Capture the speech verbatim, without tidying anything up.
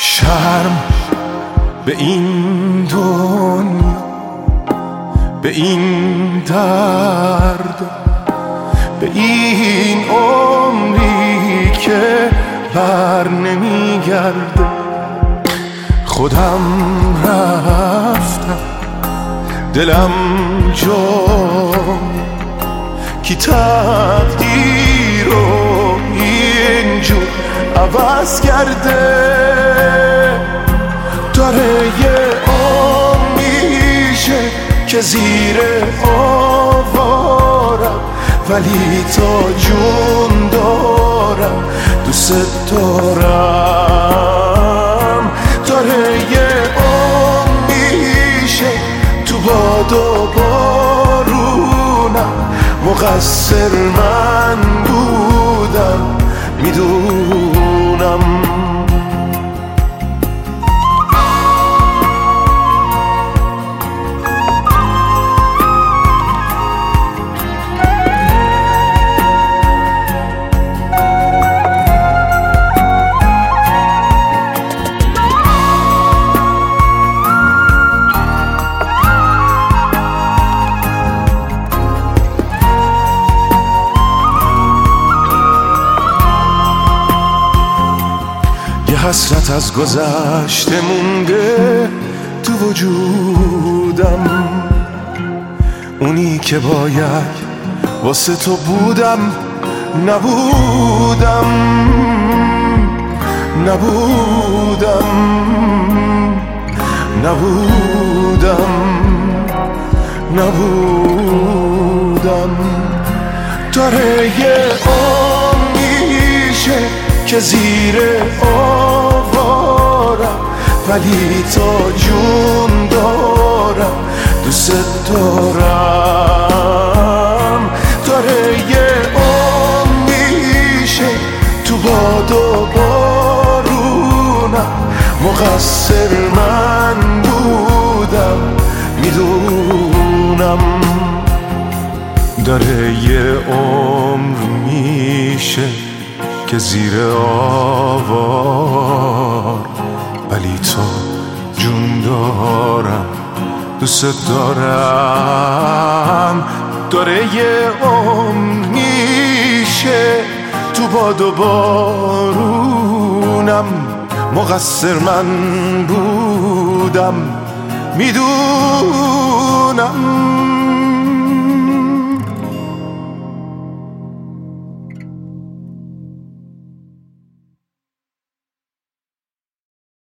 شرم به این دنیا، به این درد، به این عمری که بر نمیگرده. خودم رفتم دلم جام، کی تقدیر رو اینجور عوض کرده. داره یه عمر میشه که زیر آوارم، ولی تا جون دارم دوست دارم. داره یه عمر میشه تو باد و بارونم، مقصر من بودم میدونم. حسرت از گذشته مونده تو وجودم، اونی که باید واسه تو بودم نبودم، نبودم، نبودم، نبودم. داره یه عمر میشه که زیر آوارم، ولی تا جون دارم دوست دارم. داره یه عمر میشه تو باد و بارونم، مقصر من بودم میدونم. داره یه عمر میشه که زیر آوار، ولی تو جون دارم دوست دارم. داره یه عمر میشه تو باد و بارونم، مقصر من بودم میدونم.